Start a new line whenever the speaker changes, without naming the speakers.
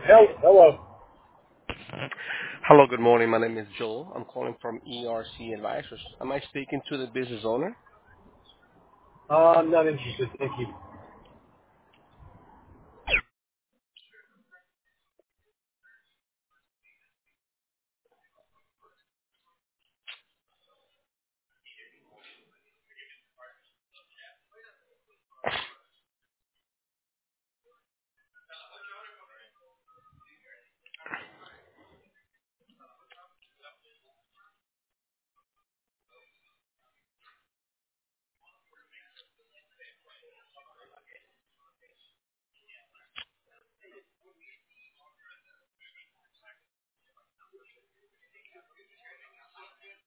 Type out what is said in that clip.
Hello.
Hello, good morning. My name is Joel. I'm calling from ERC Advisors. Am I speaking to the business owner?
I'm not interested. Thank you.